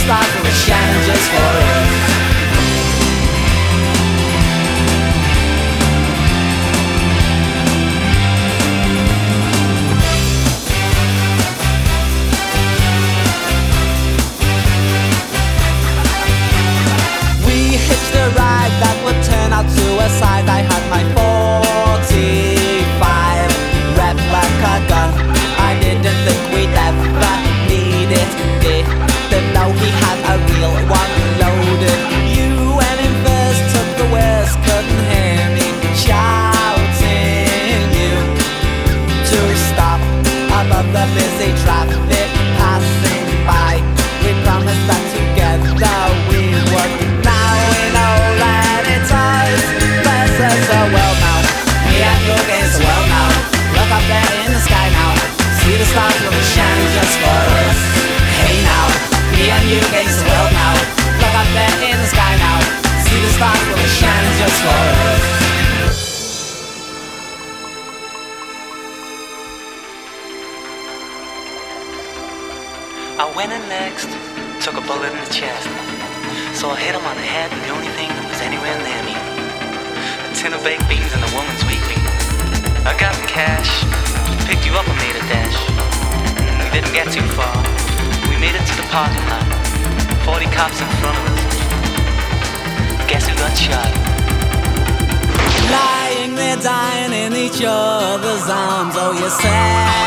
stars will shine just for us. We hitched a ride that would turn out suicide. I had my 45 replica gun. I didn't think we'd ever need it. Didn't know he had a real one loaded. You went in first, took the worst, couldn't hear me shouting you to stop above the busy traffic passing by. We promised that together we would. Now we know that it's us versus the world now. Me and you against the world now. Look up there in the sky now. See the stars will shine just for us. Hey now, me and you against the world now. Look up there in the sky now. See the stars will shine just for us. I went in next, took a bullet in the chest. So I hit him on the head and the only thing that was anywhere near me, a tin of baked beans and a woman's weekly. I got the cash, picked you up and made a dash. We didn't get too far, we made it to the parking lot. 40 cops in front of us. Guess who got shot? Lying there dying in each other's arms. Oh, you said